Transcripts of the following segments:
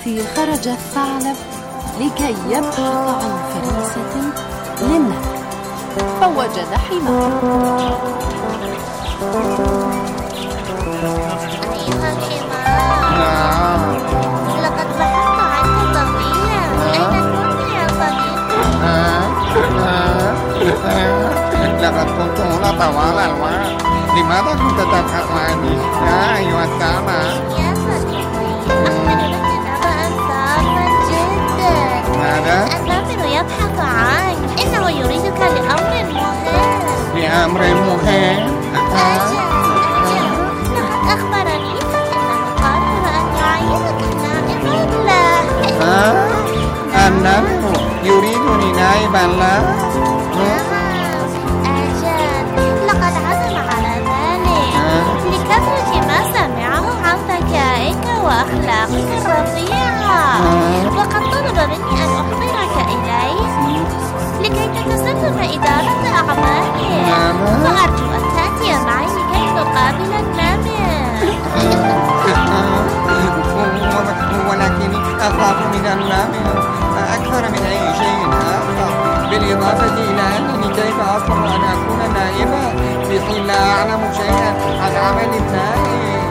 خرج الثعلب لكي يبحث عن فريسة للنمل، فوجد حمار. أيها الحمار، لقد بحثت عنك طويلا. أين كنت يا صديقي؟ لقد كنت هنا طوال الوقت. لماذا كنت تبحث عني أيها الثعلب؟ يا صديقي، أخبر لك نبأ صعبا جدا. ماذا؟ النمر يبحث عنك، إنه يريدك لأمر مهم. لأمر مهم؟ أجل، لقد أخبرني أنه قرر أن يعينك نائبا له. النمر يريدني نائبا له؟ أجل، لقد عزم على ذلك لكثرة ما سمعه عن ذكائك وأخلاقك الرفيعة، وقد طلب مني أن أحضرك إليه لكي تتسلم إدارة أعماله، وأرجو أن تأتي معي لكي نقابل النمر. ولكني أخاف من النمر أكثر من أي شيء آخر، بالإضافة إلى أنني كيف أصبح أن أكون نائبا في حين لا أعلم شيئا عن عمل النائب؟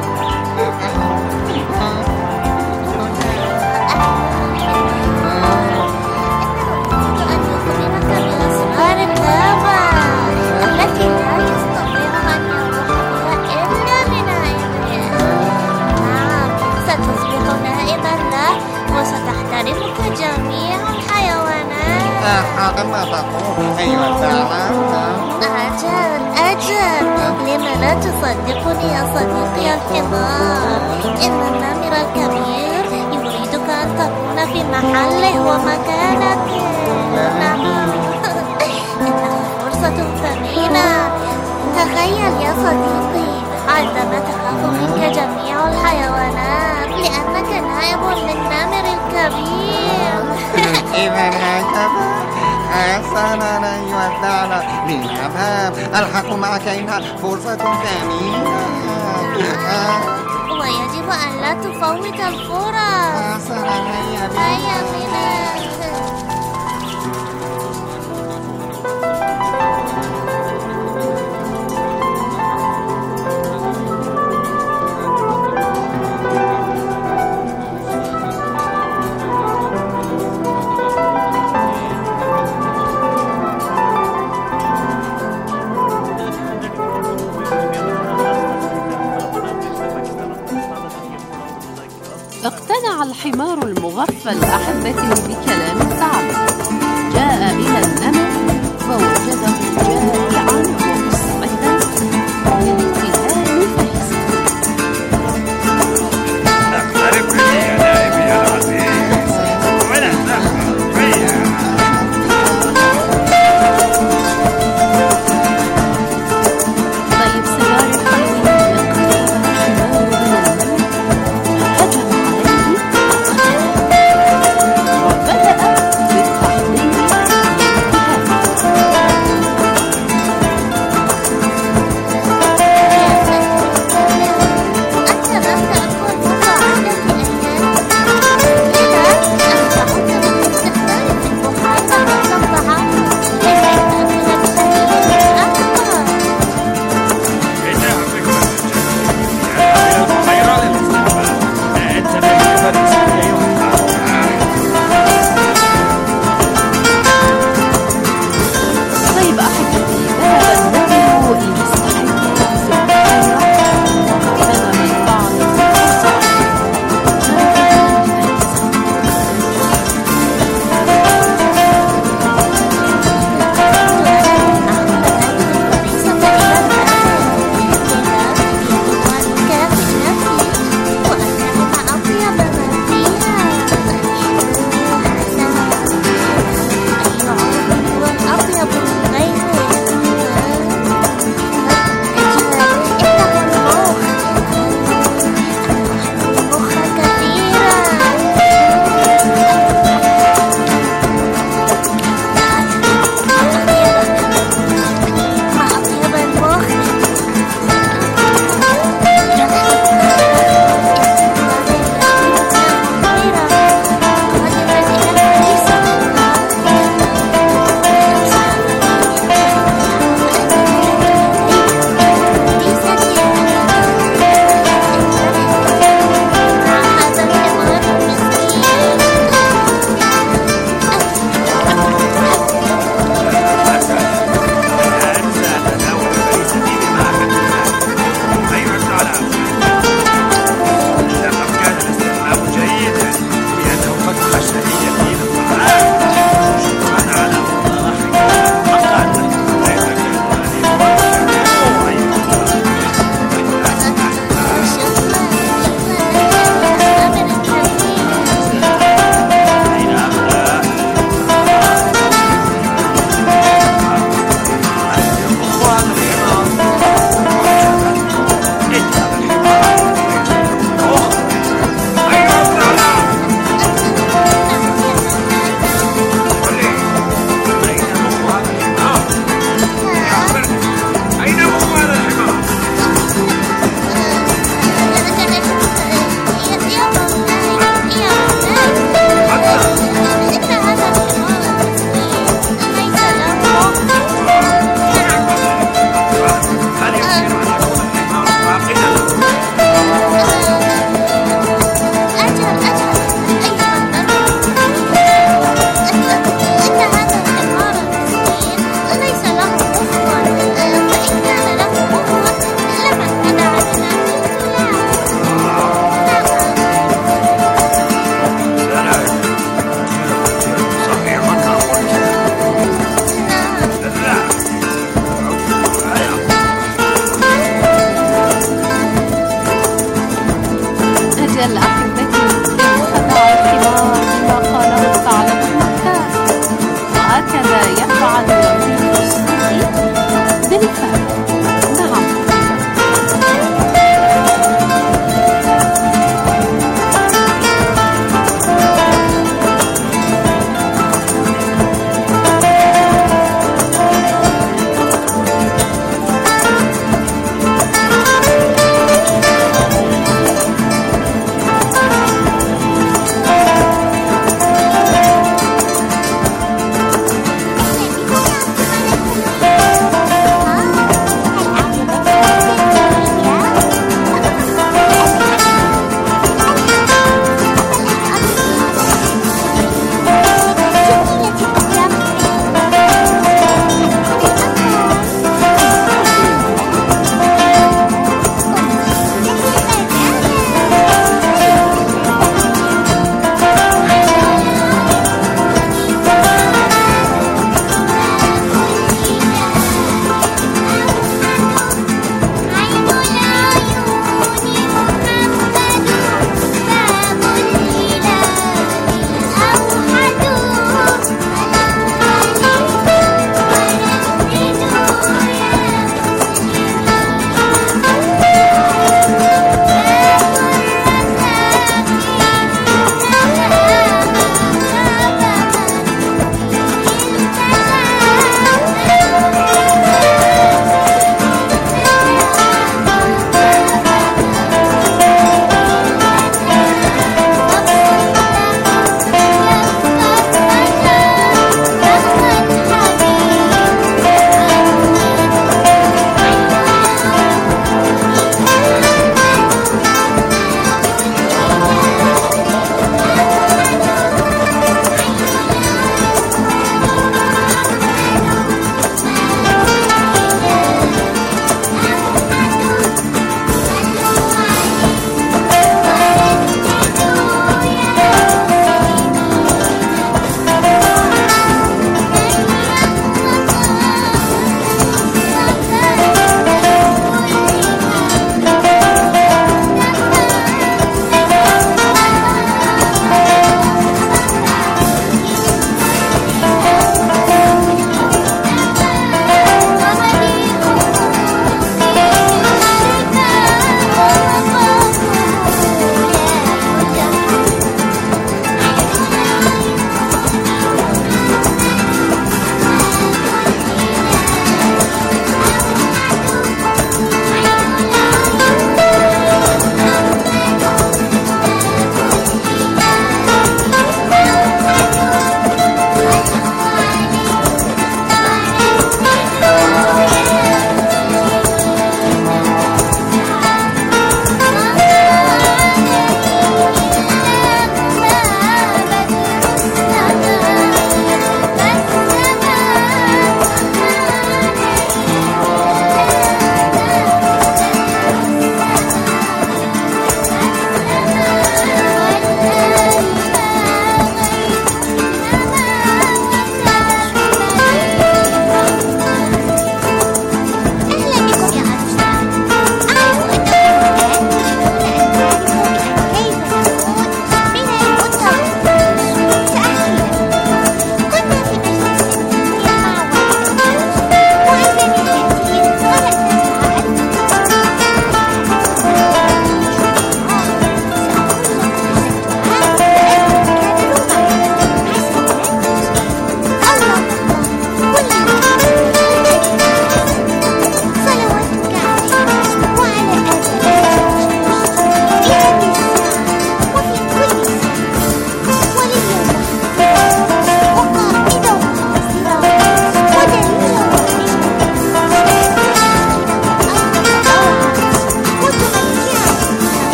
وستحترمك جميع الحيوانات. هذا ما تقول أيها الثعلب؟ أجل، لم لا تصدقني يا صديقي الحمار؟ إن النمر الكبير يريدك أن تكون في محله ومكانته. نعم، إنها فرصة ثمينة. تخيل يا صديقي، عندما تخاف منك جميع الحيوانات لأنك نائب للنمر الكبير. إذا هكذا حسنا أيها الثعلب، لنذهب. ألحق معك، إنها فرصة ثمينة. ويجب أن لا تفوت الفرص. حسنا هيا بنا. اقتنع الحمار المغفل أحبتي بكلام الثعلب. جاء إلى النمر فوجده جائعا ومستعدا لالتهام فريسته. اقترب لي يا نائبي العزيز ولا تخف فيا. طيب سيارة الحلوين اقترب الحمار من النمر، هجم عليه وبدأ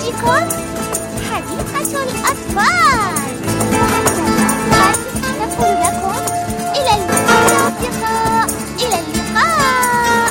بكم حديقة الأطفال. وحتى نقول لكم إلى اللقاء يا أصدقاء، إلى اللقاء.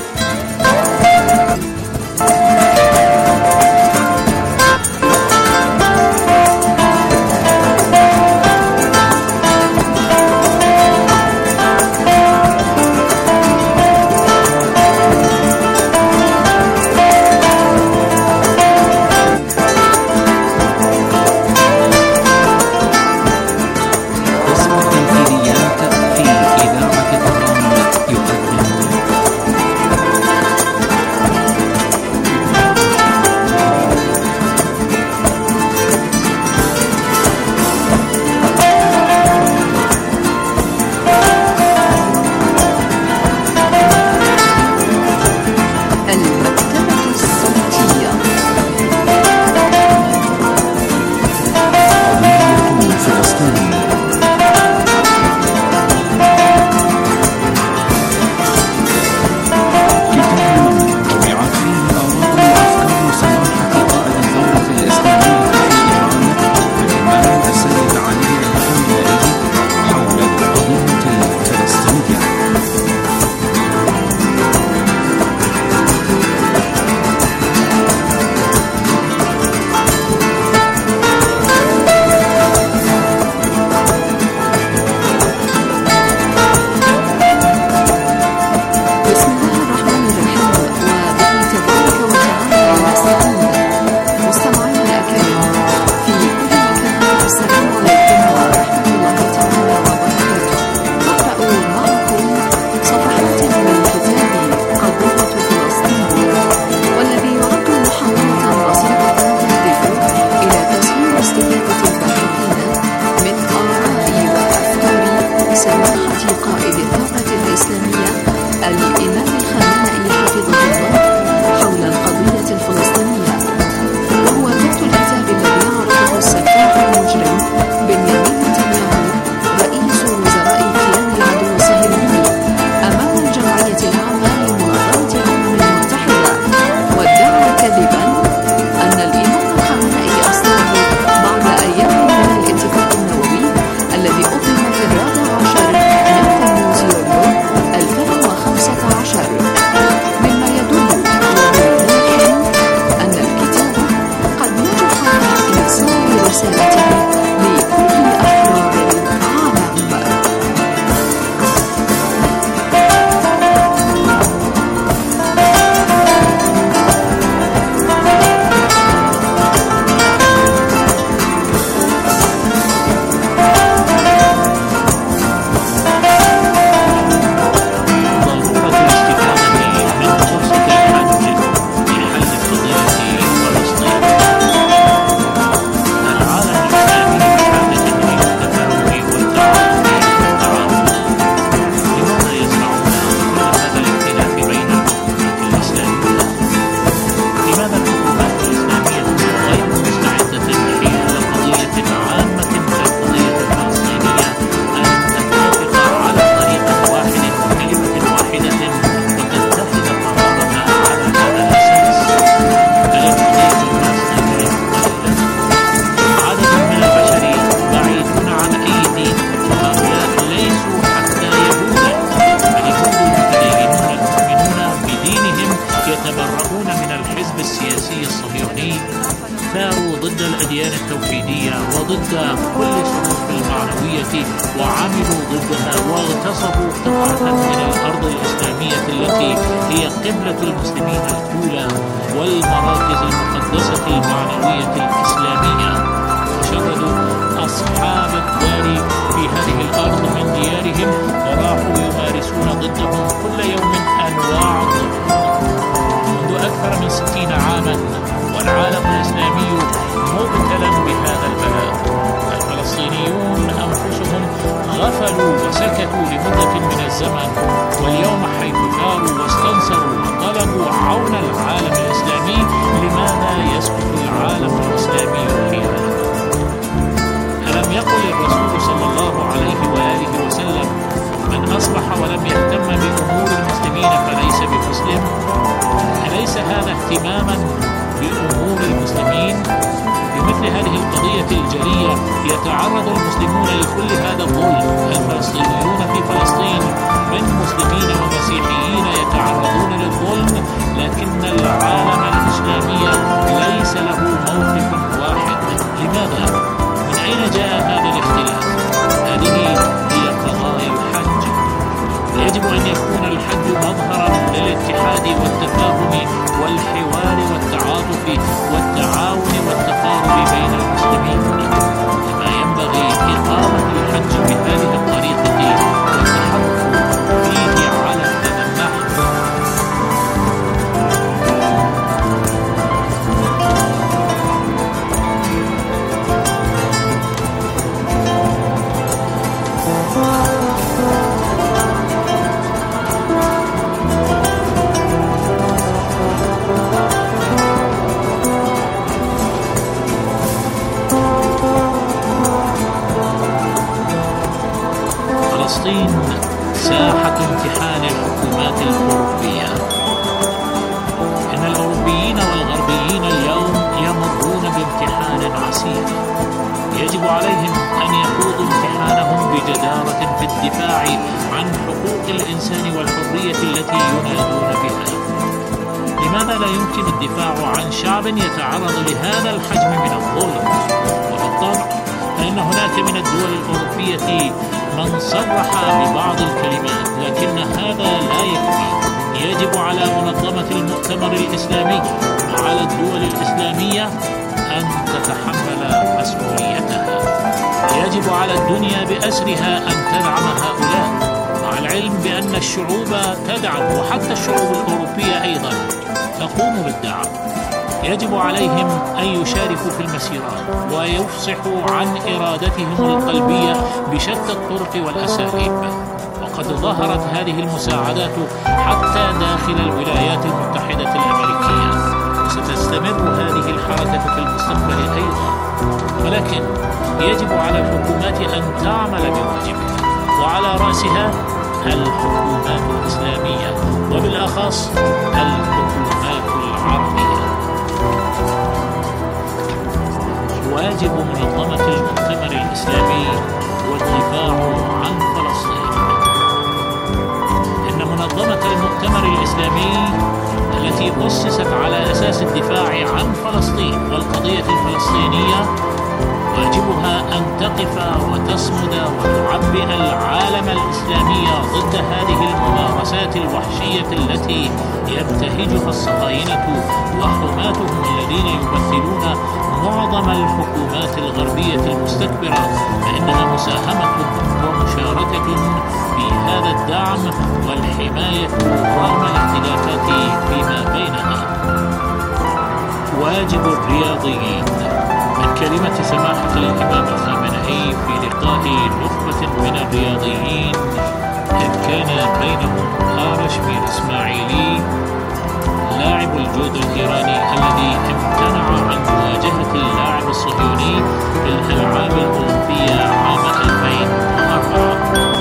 ضد كل صنوف المعنوية وعملوا ضدها واغتصبوا قطعة من الأرض الإسلامية التي هي قبلة المسلمين الأولى والمراكز المقدسة المعنوية الإسلامية، وشردوا أصحاب الدار في هذه الأرض من ديارهم وراحوا يمارسون ضدهم كل يوم أنواع الظلم منذ أكثر من 60 عاما، والعالم الإسلامي مبتلى بهذا البلاء. الفلسطينيون أنفسهم غفلوا وسكتوا لمدة من الزمن، واليوم حيث ثاروا واستنصروا وطلبوا عون العالم الإسلامي، لماذا يسكت العالم الإسلامي حينها؟ ألم يقل الرسول صلى الله عليه وآله وسلم: من أصبح ولم يهتم بأمور المسلمين فليس بمسلم؟ أليس هذا اهتماما بأمور المسلمين؟ في مثل هذه القضية الجلية يتعرض المسلمون لكل هذا الظلم. الفلسطينيون في فلسطين من مسلمين ومسيحيين يتعرضون للظلم، لكن العالم الإسلامي ليس له موقف واحد. لماذا؟ من أين جاء هذا الاختلاف؟ هذه هي قضايا الحج. يجب أن يكون الحج مظهرا للاتحاد والتفاهم والحوار والتعاطف والتعاون والتقارب بين المسلمين. كما ينبغي إقامة الحج بهذه الطريقة والتحرك فيه على هذا النحو. فلسطين ساحة امتحان الحكومات الأوروبية. إن الأوروبيين والغربيين اليوم يمرون بامتحان عسير. يجب عليهم أن يخوضوا امتحانهم بجدارة في الدفاع عن حقوق الإنسان والحرية التي ينادون بها. لماذا لا يمكن الدفاع عن شعب يتعرض لهذا الحجم من الظلم؟ وبالطبع فإن هناك من الدول الأوروبية من صرح ببعض الكلمات، لكن هذا لا يكفي. يجب على منظمة المؤتمر الإسلامي وعلى الدول الإسلامية أن تتحمل مسؤوليتها. يجب على الدنيا بأسرها أن تدعم هؤلاء، مع العلم بأن الشعوب تدعم، وحتى الشعوب الأوروبية أيضا تقوم بالدعم. يجب عليهم أن يشاركوا في المسيرات ويفصحوا عن إرادتهم القلبية بشتى الطرق والأساليب. وقد ظهرت هذه المساعدات حتى داخل الولايات المتحدة الأمريكية، وستستمر هذه الحركة في المستقبل أيضا. ولكن يجب على الحكومات أن تعمل بواجبها، وعلى رأسها الحكومات الإسلامية، وبالأخص الحكومات العربية. واجب منظمة المؤتمر الإسلامي هو الدفاع عن فلسطين. إن منظمة المؤتمر الإسلامي التي أسست على أساس الدفاع عن فلسطين والقضية الفلسطينية واجبها أن تقف وتصمد وتعبئ العالم الإسلامي ضد هذه الممارسات الوحشية التي يبتهجها الصهاينة وحماتهم الذين يمثلون معظم الحكومات الغربية المستكبرة، فإنها مساهمة ومشاركة في هذا الدعم والحماية رغم الاختلافات فيما بينها. واجب الرياضيين. من كلمة سماحة الإمام الخامنئي في لقاء نخبة من الرياضيين إذ كان بينهم آرش مير إسماعيلي لاعب الجودو الإيراني الذي امتنع عن مواجهة اللاعب الصهيوني في الألعاب الأولمبية عام 2004.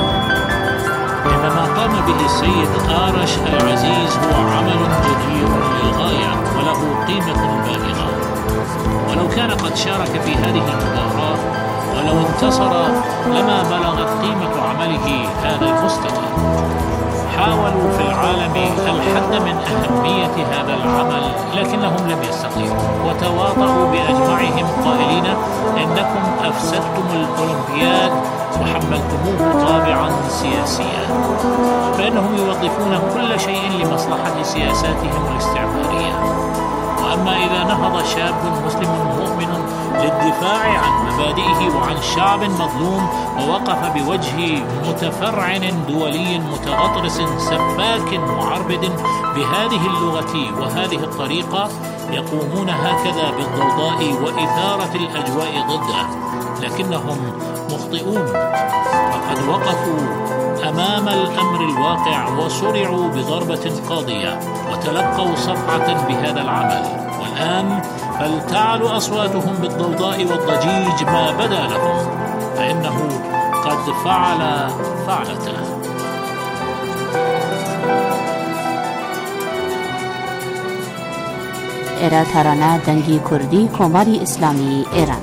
إنما قام به السيد آرش العزيز هو عمل جدير للغاية وله قيمة بالغة. ولو كان قد شارك في هذه المباراة ولو انتصر لما بلغت قيمة عمله هذا المستوى. حاولوا في العالم الحد من أهمية هذا العمل لكنهم لم يستطيعوا، وتواطؤوا بأجمعهم قائلين إنكم أفسدتم الأولمبياد وحملتموه طابعا سياسيا، فإنهم يوظفون كل شيء لمصلحة سياساتهم الاستعمارية. وأما إذا نهض شاب مسلم مؤمن للدفاع عن مبادئه وعن شعب مظلوم ووقف بوجه متفرعن دولي متغطرس سفاك معربد بهذه اللغة وهذه الطريقة، يقومون هكذا بالضوضاء وإثارة الأجواء ضده، لكنهم مخطئون. فقد وقفوا أمام الأمر الواقع وصرعوا بضربة قاضية وتلقوا صفعة بهذا العمل. والآن فلتعلو أصواتهم بالضوضاء والضجيج ما بدا لهم، فإنه قد فعل فعلته. ایرا ترانه دنگی کردی کماری اسلامی ایران.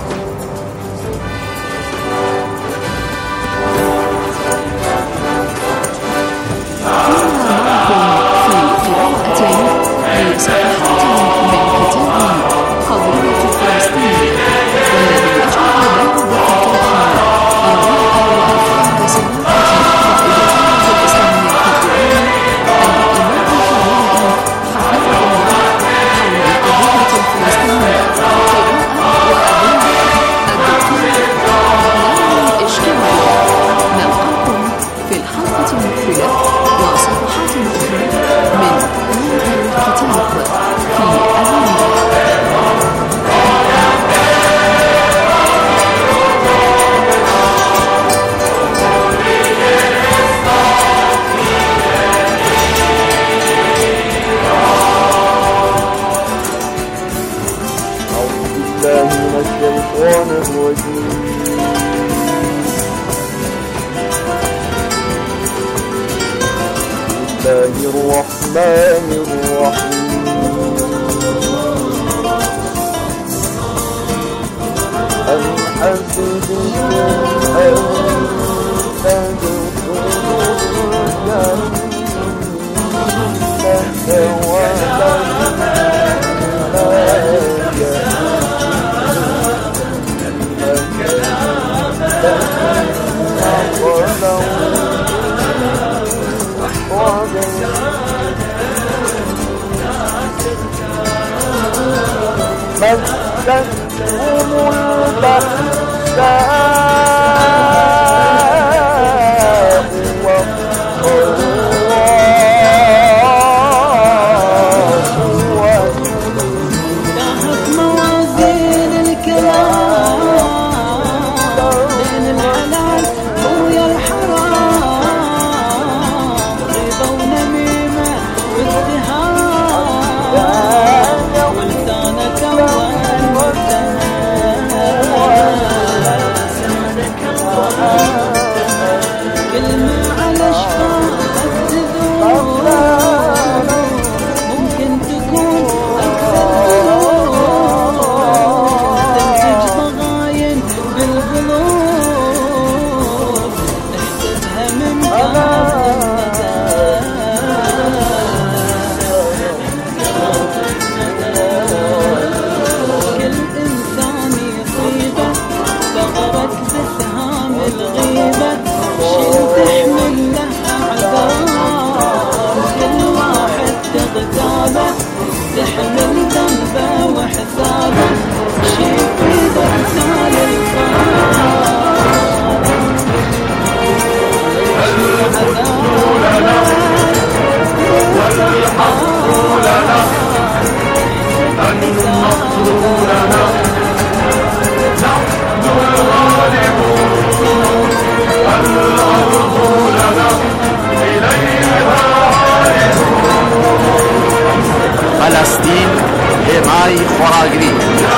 فلسطین حمای خوراگری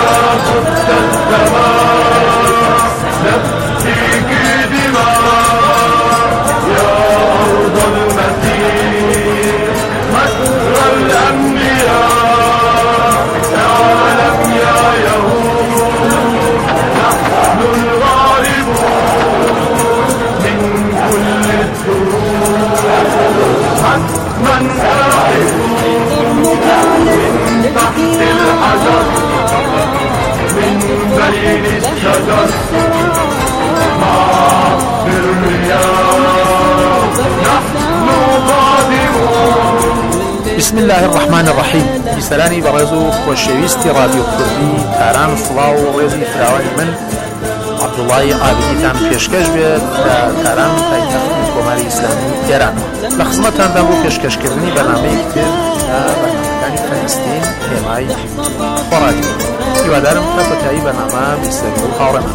بسم الله الرحمن الرحيم. بسلامي برزو خوشويستي راديو كردي تاران صلاو رزي فراوان من عبد الله عابدي تام پیشکش بید تاران پایتخت کماری اسلامی ایران. لخصمتان دارو پیشکش کردنی برنامه کتاب برنامه‌دانی فلسطین حمای خوراگری. ایوادارم تا بتایی برنامه بیشتری و خاورمان.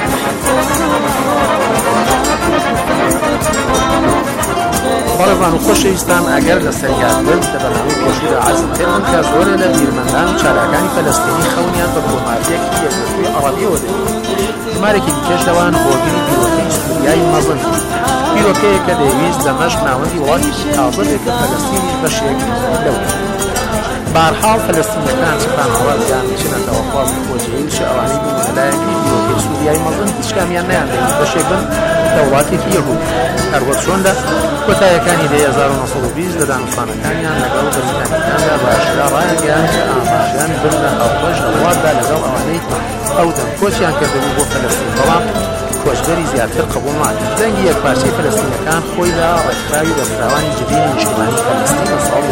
بەڕێزان و خۆشەویستان ئەگەر لە سەریادبن لە بەنامەی پێشودا عەزم پێبن کە زۆرە لە بیرمەندان و چالاکانی فەلەستینی خەونیان بە کۆماریەکی یەکگرتووی عەرەبیەوە دەبێت. ژمارێکی دیکەش لەوان هۆگری بیرۆکەی سووریای مەزن بیرۆکەیە کە دەیویست دەمەشق ناوەندی وڵاتی تازە بێت کە فەلەستینیش بەشێک لەوە. بەهەرحاڵ فەلەستینیەکان چەند هەڵاتیان چنەتەوە خوازی خۆجێی چ ئەوانەی بوون لەلایەکی بیرۆکەی سووریای مەزن هیچ کامیان نەیاندەویست بەشێک بن لە وڵاتێکی یەهود. هەروەک چۆندا کۆتاییەکانی دەی 1920 لە دانوستانەکانیان لەگەڵ بەریتانیەکاندا بەئاشکرا ڕایگەیاند کە ئاماژەیان بن لە هاوبەش لە وڵاتدا لەگەڵ ئەوانەی ئەو دەمکۆچیان کردبوو بۆ فەلەستین، بەڵام کۆچبەری زیاتر قبوڵ ناکرد. دەنگی یەکپارچەی فەلەستینیەکان خۆی لە ڕێکخراوی دەستراوانی جبینی نیشتیمانی فەلەستین لە ساڵی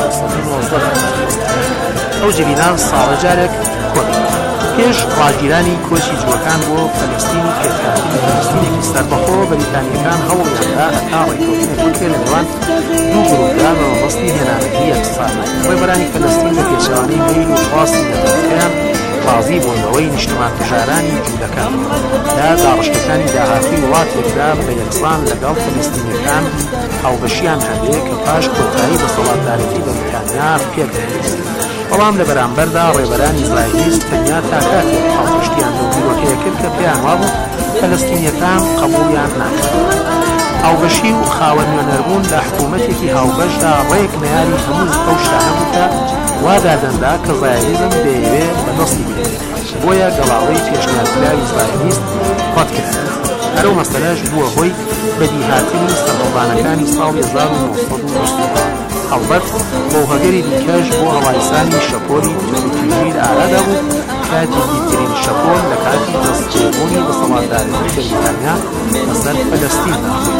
1990 ئەو جبینان ساڵە جارێک کۆبوو. پێش ڕاگیرانی کۆچی جووەکان بۆ فەلەستینی پێکاتی لە فەلەستینێکی سەربەخۆ بەریتانیەکان هەوڵیاندا هەتا ڕێککەوتنێک بکرێت لە نێوان دوو گروپدا بە مەبەستی هێنانەری یەکسانە. ڕێبەرانی فەلەستین بە پێچەوانەی میل و خواستی دەوڵەتەکەیان ڕازی بوون بەوەی نیشتیمانتوژارانی جوولەکان لە داڕشتەکانی داهاتی وڵاتێکدا بە یەکسان لەگەڵ فەلەستینیەکان هاوبەشیان هەبێ کە پاش کۆتایی دەسەڵاتدارەتی بەریتانیا پێکدەهێنێت. بەڵام لە بەرامبەردا ڕێبەرانی ئیزراییلیس تەنیا تا کاتێک هاوبەشتیان لەو بیرۆکەیە کرد کە پێیان وابوو فەلەستینیەکان قبوڵیان ناکرد. هاوبەشی و خاوەنوێنەربوون لە حکوومەتێکی هاوبەشدا ڕێک مەیاری هەموو ئەو شتانە بوو کە وادادەندا کە زایلیزم دەیەوێت بەدەستی بێت. بۆیە گەڵاوەی پێشنیازکراوی ئیزراییلیست ڕەت کرد. هەرەو مەسەلەش بووە هۆی بەدیهاتنی سەرهەڵدانەکانی ساڵی 1990. هەڵبەت بۆ هەگەری دیکەش بۆ هەڵایسانی شەپۆلی تریل ئارادا بوو کە جدیترین شەپۆل لە کاتی دەستپێبوونی دەسەڵاتدارەتی بەریتانیا لەسەر فەلەستین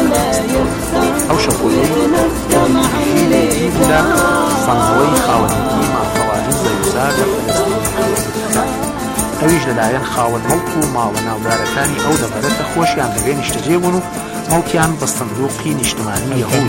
ئەو شەپۆلەی جدیترینی بوو لە سەنگەوەی خاوەنێتی مافەوانی زەویزار لە فەلەستین. ئەویش لەلایەن خاوەن مەڵک و ماوە ناودارەکانی ئەو دەبارەتە خۆشیان بەوێ نیشتەجێ بوون و مەڵکیان بە سندوقی نیشتیمانی یەهود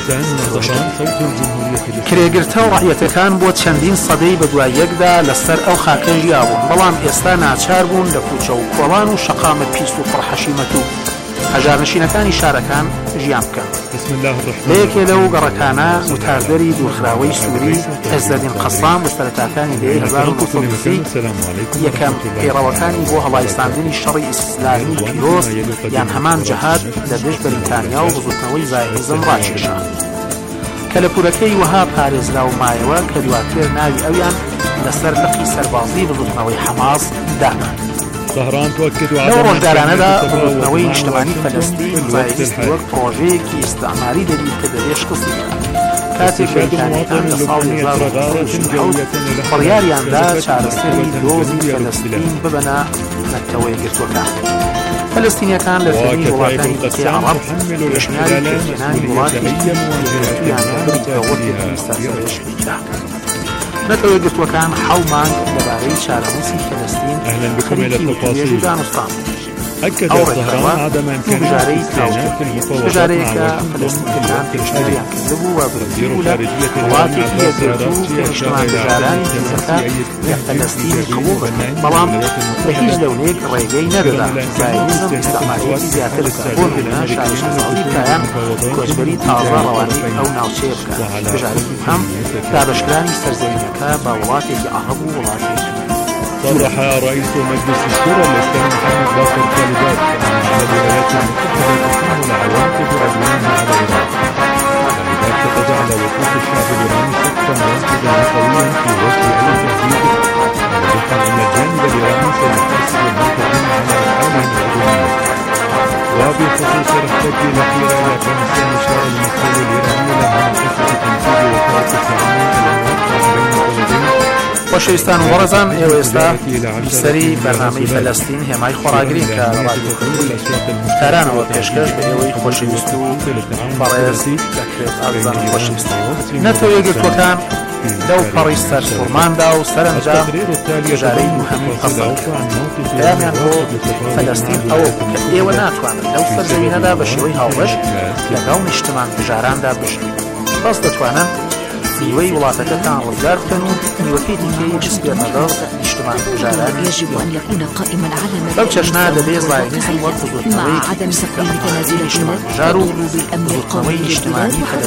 کرێگرتە و ڕەعیەتەکان بۆ چەندین سەدەی بەدوای یەکدا لەسەر ئەو خاکە ژیا بوون، بەڵام ئێستا ناچار بوون لە کوچە و کۆڵان و شەقامە پیس و پڕحەشیمەت و هەژارنشینەکانی شارەکان ژیان بکەن. لە یەکێ لەو گەڕەکانە وتاردەری دوورخراوەی سووری عەزەدین قەسام لە سەرەتاکانی دەی 1930 یەکەم پێڕەوەکانی بۆ هەڵایستاندنی شەڕی ئیسلامی پیرۆز یان هەمان جەهاد لە دژ بەریتانیا و بزوتنەوەی زایلیزم ڕاکێشان کە لە پورەکەی وەها پارێزرا و مایەوە کە دواتر ناوی ئەویان لەسەر لقی سەربازی بزوتنەوەی حەماس دانا. لەو ڕۆژدارانەدا بزوتنەوەی نیشتیمانی فەلەستین زایلیست وەک پرۆژەیەکی ئیستعماری دەبیت کە دەبێت شکستی بکات. کاتێک بەریتانیەکان لە ساڵی 1970 بڕیاریاندا چارەسەری دۆزی فەلەستین ببەنە نەتەوە یەکگرتووەکان. فەلەستینیەکان لە فێنی وڵاتانی دیکەی عەرەب پێشنیاری پێکهێنانی وڵاتێکی یەکگرتوویان بە وەرگێکی سەرسەرێشکی دا. نەتەوە یەکگرتووەکان 7 مانگ لەبارەی چارەنووسی فەلەستین خەریکی وتوێژی دانوستان. ئەو ڕێکەوە بژارەی بژارەیەکە فەلەستینیەکان پێشنیاریان کردبوو و بردبوو لە وڵاتێکی یەکگرتوو پێشمان بژارانی دیزەکە لە فەلەستین قبوڵ بکەن، بەڵام بە هیچ لەونەیەک ڕێگەی نەدەدا زایلیزم ئیستعماریەتی زیاتر بکات بۆ نمونە شارێکی ساڵی بکایان کۆچبەری تازە ڕەوانەی ئەو ناوچەیە بکات. بژارێکی هەم دابەشکرانی سەرزەوینەکە بە وڵاتێکی عەرەب و وڵاتێکی. صرح رئيس مجلس الشورى الإسلامي محمد باقر خالدات أن الولايات المتحدة تحمل عواقب عدوانها على العراق. خالدات تجعل وقوف الشعب الإيراني سقفا واحدا قويا في وجه أي تهديد، موضحا أن الجانب الإيراني سيحاسب المرتدين على أفعالهم العدوانية. وبخصوص الارتد الأخير إلى أفغانستان أشار المسؤول الإيراني إلى مناقشة تنفيذ وقائع التعاون الموقع بين البلدين. خۆشەویستان و بەڕێزان، ئێوە ئێستا سەری بەرنامەی فەلەستین هێمای خۆراگرین کە لە ڕادیۆکردنی تارانەوە پێشکەش بە ئێوەی خۆشەویست و بەڕێز دەکرێت. ئازان خۆشەویستان، نەتەوە یەکگرتووەکان لەو پەڕی سەرسوڕماندا و سەرنجام هێژارەی دووهەمی قەسەڵ پەیامیان بۆ فەلەستین ئەوە بوو کە ئێوە ناتوانن لەو سەرزەوینەدا بە شێوەی هاوبەش لەگەڵ نیشتمان بژاراندا بژن، بەس دەتوانن نیوەی وڵاتەکەتان ڕزگار بکەن و نیوەکەی دیکەی بسپێنە دەست نیشتمان بژارانی. يجب أن يكون قائما على لەو چەشنا دەبێت زایلیزم وەک مع عدم تقليل تنازلات بژار و بزوتنەوەی نیشتیمانی